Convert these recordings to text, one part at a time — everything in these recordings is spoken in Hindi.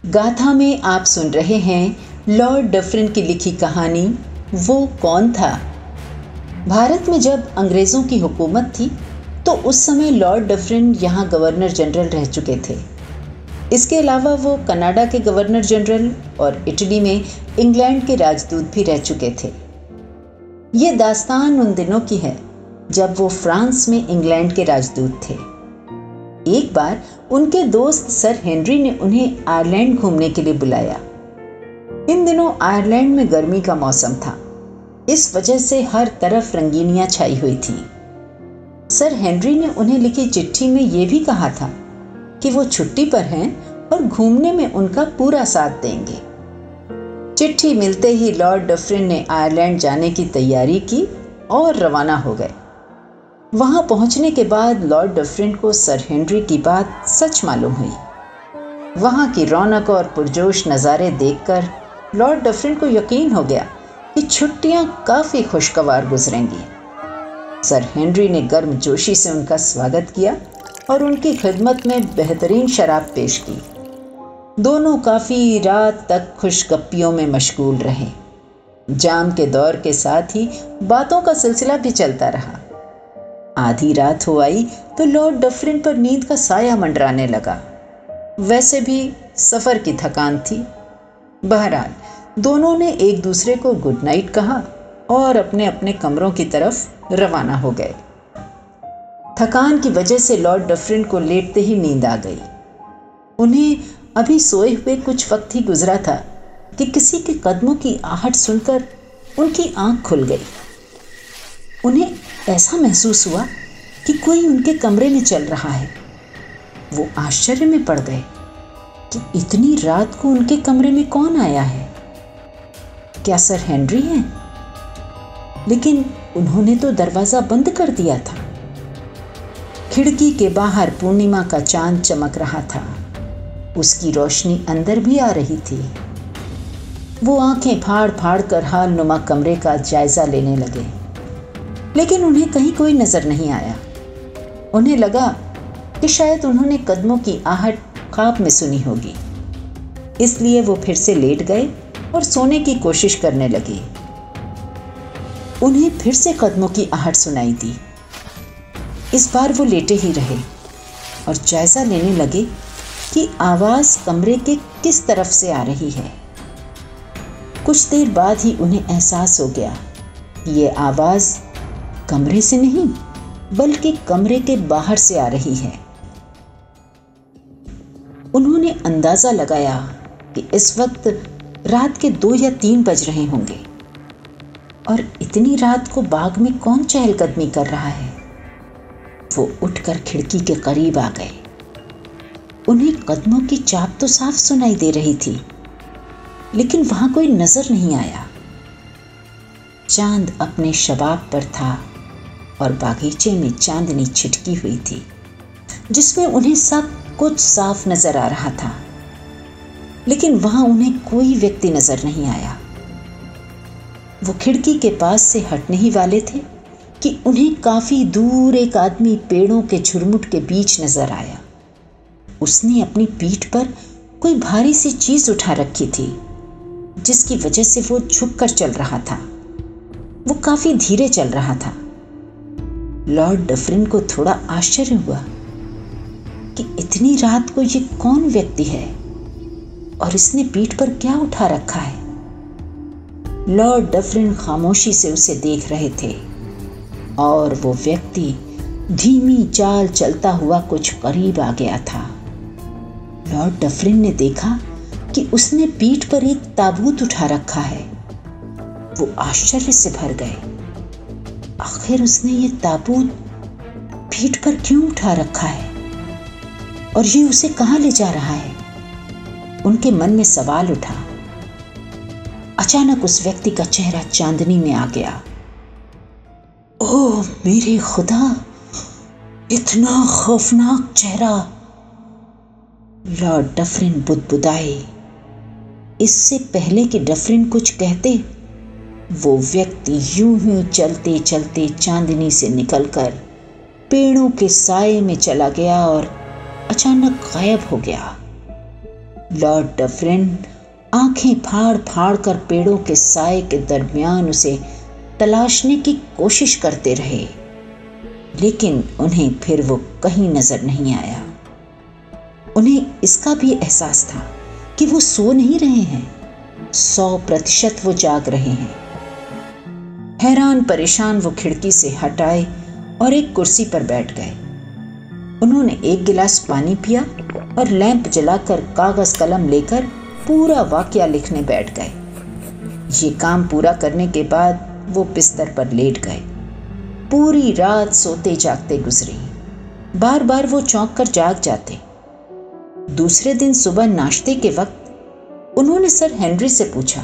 गाथा में आप सुन रहे हैं लॉर्ड डफरिन की लिखी कहानी वो कौन था। भारत में जब अंग्रेज़ों की हुकूमत थी तो उस समय लॉर्ड डफरिन यहाँ गवर्नर जनरल रह चुके थे। इसके अलावा वो कनाडा के गवर्नर जनरल और इटली में इंग्लैंड के राजदूत भी रह चुके थे। ये दास्तान उन दिनों की है जब वो फ्रांस में इंग्लैंड के राजदूत थे। एक बार उनके दोस्त सर हेनरी ने उन्हें आयरलैंड घूमने के लिए बुलाया। इन दिनों आयरलैंड में गर्मी का मौसम था, इस वजह से हर तरफ रंगीनियां छाई हुई थी। सर हेनरी ने उन्हें लिखी चिट्ठी में यह भी कहा था कि वो छुट्टी पर हैं और घूमने में उनका पूरा साथ देंगे। चिट्ठी मिलते ही लॉर्ड डफरिन ने आयरलैंड जाने की तैयारी की और रवाना हो गए। वहां पहुंचने के बाद लॉर्ड डफरिन को सर हेनरी की बात सच मालूम हुई। वहां की रौनक और पुरजोश नज़ारे देखकर लॉर्ड डफरिन को यकीन हो गया कि छुट्टियां काफ़ी खुशगवार गुजरेंगी। सर हेनरी ने गर्मजोशी से उनका स्वागत किया और उनकी खिदमत में बेहतरीन शराब पेश की। दोनों काफ़ी रात तक खुशगप्पियों में मशगूल रहे। जाम के दौर के साथ ही बातों का सिलसिला भी चलता रहा। आधी रात हो आई तो लॉर्ड डफरिन पर नींद का साया मंडराने लगा। वैसे भी सफ़र की थकान थी। बहरहाल दोनों ने एक दूसरे को गुड नाइट कहा और अपने अपने कमरों की तरफ रवाना हो गए। थकान की वजह से लॉर्ड डफरिन को लेटते ही नींद आ गई। उन्हें अभी सोए हुए कुछ वक्त ही गुजरा था कि किसी के कदमों की आहट सुनकर उनकी आंख खुल गई। उन्हें ऐसा महसूस हुआ कि कोई उनके कमरे में चल रहा है। वो आश्चर्य में पड़ गए कि इतनी रात को उनके कमरे में कौन आया है। क्या सर हेनरी हैं? लेकिन उन्होंने तो दरवाजा बंद कर दिया था। खिड़की के बाहर पूर्णिमा का चांद चमक रहा था। उसकी रोशनी अंदर भी आ रही थी। वो आंखें फाड़ फाड़ कर हाल नुमा कमरे का जायजा लेने लगे, लेकिन उन्हें कहीं कोई नजर नहीं आया। उन्हें लगा कि शायद उन्होंने कदमों की आहट ख्वाब में सुनी होगी, इसलिए वो फिर से लेट गए और सोने की कोशिश करने लगे। उन्हें फिर से कदमों की आहट सुनाई दी। इस बार वो लेटे ही रहे और जायजा लेने लगे कि आवाज कमरे के किस तरफ से आ रही है। कुछ देर बाद ही उन्हें एहसास हो गया कि ये आवाज कमरे से नहीं बल्कि कमरे के बाहर से आ रही है। उन्होंने अंदाजा लगाया कि इस वक्त रात के 2 या 3 बज रहे होंगे और इतनी रात को बाग में कौन चहलकदमी कर रहा है। वो उठकर खिड़की के करीब आ गए। उन्हें कदमों की चाप तो साफ सुनाई दे रही थी, लेकिन वहां कोई नजर नहीं आया। चांद अपने शबाब पर था और बागीचे में चांदनी छिटकी हुई थी, जिसमें उन्हें सब कुछ साफ नजर आ रहा था। लेकिन वहां उन्हें कोई व्यक्ति नजर नहीं आया। वो खिड़की के पास से हटने ही वाले थे कि उन्हें काफी दूर एक आदमी पेड़ों के झुरमुट के बीच नजर आया। उसने अपनी पीठ पर कोई भारी सी चीज उठा रखी थी, जिसकी वजह से वो झुककर चल रहा था। वो काफी धीरे चल रहा था। लॉर्ड डफरिन को थोड़ा आश्चर्य हुआ कि इतनी रात को ये कौन व्यक्ति है और इसने पीठ पर क्या उठा रखा है। लॉर्ड डफरिन खामोशी से उसे देख रहे थे और वो व्यक्ति धीमी चाल चलता हुआ कुछ करीब आ गया था। लॉर्ड डफरिन ने देखा कि उसने पीठ पर एक ताबूत उठा रखा है। वो आश्चर्य से भर गए। आखिर उसने ये ताबूत पीठ पर क्यों उठा रखा है और ये उसे कहां ले जा रहा है। उनके मन में सवाल उठा। अचानक उस व्यक्ति का चेहरा चांदनी में आ गया। ओह मेरे खुदा, इतना खौफनाक चेहरा। लॉर्ड डफरिन बुदबुदाए। इससे पहले कि डफरिन कुछ कहते, वो व्यक्ति यूं ही चलते चलते चांदनी से निकलकर पेड़ों के साए में चला गया और अचानक गायब हो गया। लॉर्ड डफरिन आंखें फाड़ फाड़ कर पेड़ों के साए के दरमियान उसे तलाशने की कोशिश करते रहे, लेकिन उन्हें फिर वो कहीं नजर नहीं आया। उन्हें इसका भी एहसास था कि वो सो नहीं रहे हैं, 100% वो जाग रहे हैं। हैरान परेशान वो खिड़की से हटाए और एक कुर्सी पर बैठ गए। उन्होंने एक गिलास पानी पिया और लैंप जलाकर कागज कलम लेकर पूरा वाकया लिखने बैठ गए। ये काम पूरा करने के बाद वो बिस्तर पर लेट गए। पूरी रात सोते जागते गुजरी। बार बार वो चौंक कर जाग जाते। दूसरे दिन सुबह नाश्ते के वक्त उन्होंने सर हेनरी से पूछा,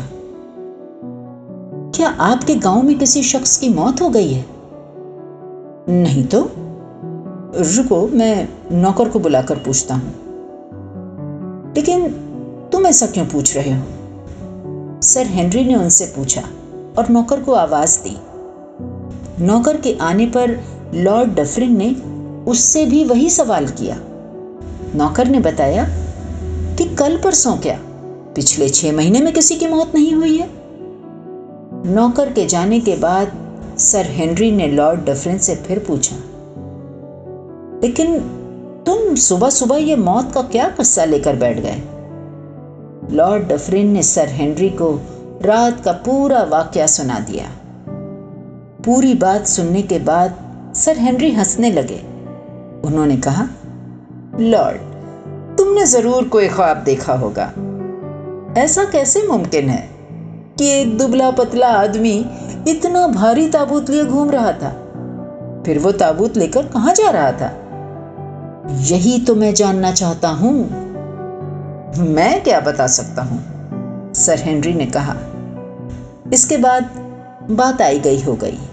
क्या आपके गांव में किसी शख्स की मौत हो गई है? नहीं तो। रुको, मैं नौकर को बुलाकर पूछता हूं। लेकिन तुम ऐसा क्यों पूछ रहे हो? सर हेनरी ने उनसे पूछा और नौकर को आवाज दी। नौकर के आने पर लॉर्ड डफरिन ने उससे भी वही सवाल किया। नौकर ने बताया कि कल परसों क्या, पिछले 6 महीने में किसी की मौत नहीं हुई है। नौकर के जाने के बाद सर हेनरी ने लॉर्ड डफरिन से फिर पूछा, लेकिन तुम सुबह सुबह ये मौत का क्या किस्सा लेकर बैठ गए? लॉर्ड डफरिन ने सर हेनरी को रात का पूरा वाकया सुना दिया। पूरी बात सुनने के बाद सर हेनरी हंसने लगे। उन्होंने कहा, लॉर्ड, तुमने जरूर कोई ख्वाब देखा होगा। ऐसा कैसे मुमकिन है कि एक दुबला पतला आदमी इतना भारी ताबूत लिए घूम रहा था? फिर वो ताबूत लेकर कहां जा रहा था? यही तो मैं जानना चाहता हूं। मैं क्या बता सकता हूं, सर हेनरी ने कहा। इसके बाद बात आई गई हो गई।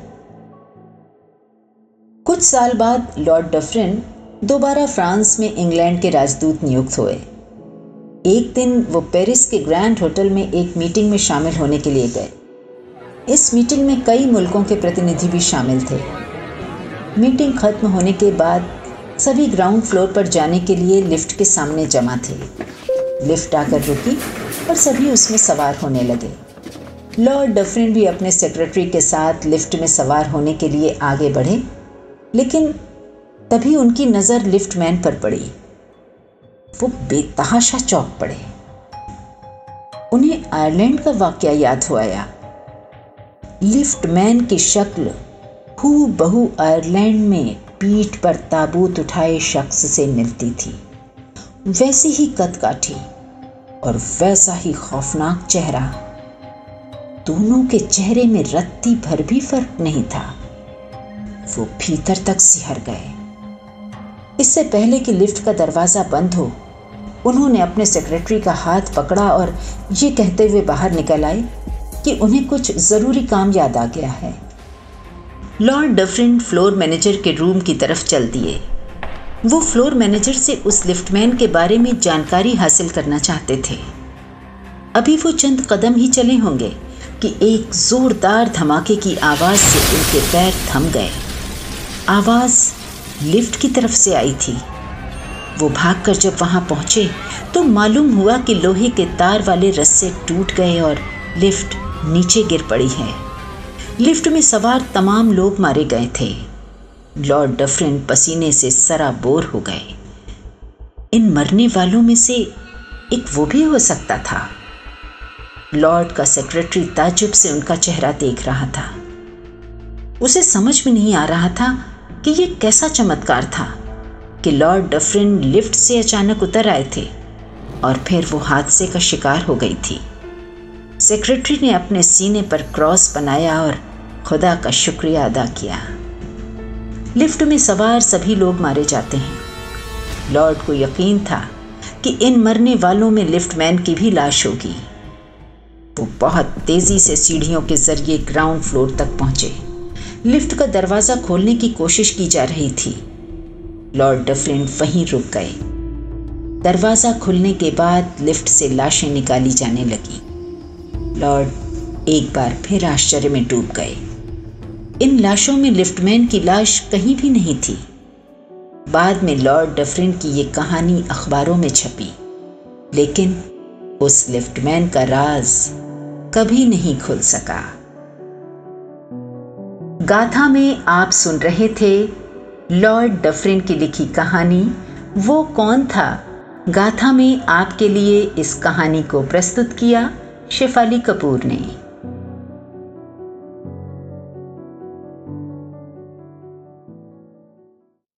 कुछ साल बाद लॉर्ड डफरिन दोबारा फ्रांस में इंग्लैंड के राजदूत नियुक्त हुए। एक दिन वो पेरिस के ग्रैंड होटल में एक मीटिंग में शामिल होने के लिए गए। इस मीटिंग में कई मुल्कों के प्रतिनिधि भी शामिल थे। मीटिंग खत्म होने के बाद सभी ग्राउंड फ्लोर पर जाने के लिए लिफ्ट के सामने जमा थे। लिफ्ट आकर रुकी और सभी उसमें सवार होने लगे। लॉर्ड डफरिन भी अपने सेक्रेटरी के साथ लिफ्ट में सवार होने के लिए आगे बढ़े, लेकिन तभी उनकी नज़र लिफ्टमैन पर पड़ी। वो बेतहाशा चौंक पड़े। उन्हें आयरलैंड का वाकया याद हो आया। लिफ्टमैन की शक्ल हूबहू आयरलैंड में पीठ पर ताबूत उठाए शख्स से मिलती थी। वैसी ही कदकाठी और वैसा ही खौफनाक चेहरा। दोनों के चेहरे में रत्ती भर भी फर्क नहीं था। वो भीतर तक सिहर गए। इससे पहले कि लिफ्ट का दरवाजा बंद हो, उन्होंने अपने सेक्रेटरी का हाथ पकड़ा और ये कहते हुए बाहर निकल आए कि उन्हें कुछ जरूरी काम याद आ गया है। लॉर्ड डफरिन फ्लोर मैनेजर के रूम की तरफ चल दिए। वो फ्लोर मैनेजर से उस लिफ्टमैन के बारे में जानकारी हासिल करना चाहते थे। अभी वो चंद कदम ही चले होंगे कि एक जोरदार धमाके की आवाज से उनके पैर थम गए। आवाज लिफ्ट की तरफ से आई थी। वो भागकर जब वहां पहुंचे तो मालूम हुआ कि लोहे के तार वाले रस्से टूट गए और लिफ्ट नीचे गिर पड़ी है। लिफ्ट में सवार तमाम लोग मारे गए थे। लॉर्ड डफरिन पसीने से सराबोर हो गए। इन मरने वालों में से एक वो भी हो सकता था। लॉर्ड का सेक्रेटरी ताज्जुब से उनका चेहरा देख रहा था। उसे समझ में नहीं आ रहा था कि ये कैसा चमत्कार था कि लॉर्ड डफरिन लिफ्ट से अचानक उतर आए थे और फिर वो हादसे का शिकार हो गई थी। सेक्रेटरी ने अपने सीने पर क्रॉस बनाया और खुदा का शुक्रिया अदा किया। लिफ्ट में सवार सभी लोग मारे जाते हैं। लॉर्ड को यकीन था कि इन मरने वालों में लिफ्टमैन की भी लाश होगी। वो बहुत तेजी से सीढ़ियों के जरिए ग्राउंड फ्लोर तक पहुंचे। लिफ्ट का दरवाजा खोलने की कोशिश की जा रही थी। लॉर्ड डफरिन वहीं रुक गए। दरवाजा खुलने के बाद लिफ्ट से लाशें निकाली जाने लगी। लॉर्ड एक बार फिर आश्चर्य में डूब गए। इन लाशों में लिफ्टमैन की लाश कहीं भी नहीं थी। बाद में लॉर्ड डफरिन की ये कहानी अखबारों में छपी। लेकिन उस लिफ्टमैन का राज कभी नहीं खुल सका। गाथा में आप सुन रहे थे लॉर्ड डफरिन की लिखी कहानी वो कौन था। गाथा में आपके लिए इस कहानी को प्रस्तुत किया शेफाली कपूर ने।